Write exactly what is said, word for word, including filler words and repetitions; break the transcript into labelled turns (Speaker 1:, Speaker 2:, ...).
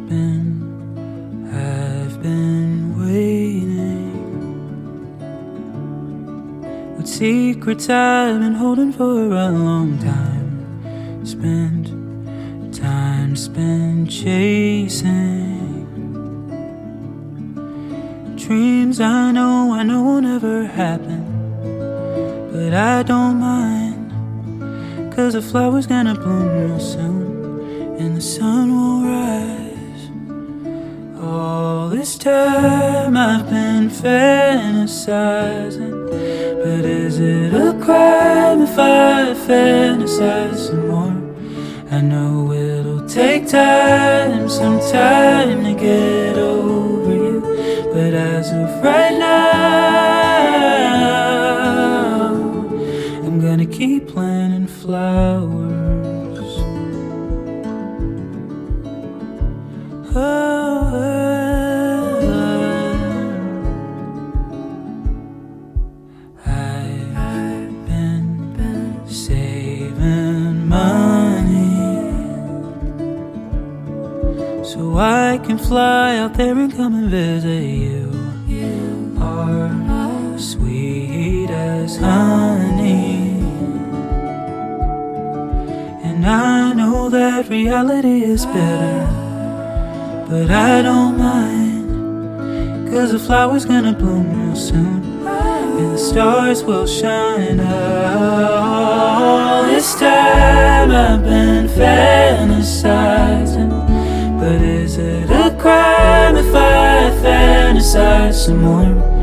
Speaker 1: been, I've been waiting. What secrets I've been holding for a long time. Spent time spent chasing dreams I know, I know won't ever happen. But I don't mind, 'cause the flower's gonna bloom real soon, and the sun will rise. All this time I've been fantasizing, but is it a crime if I fantasize some more? I know it'll take time, some time to get over you, but as of right now, I'm gonna keep planting flowers. Oh, I've been saving money so I can fly out there and come and visit you. You are sweet as honey, and I know that reality is better, but I don't mind, 'cause the flower's gonna bloom real soon, and the stars will shine. All this time I've been fantasizing, but is it a crime if I fantasize some more?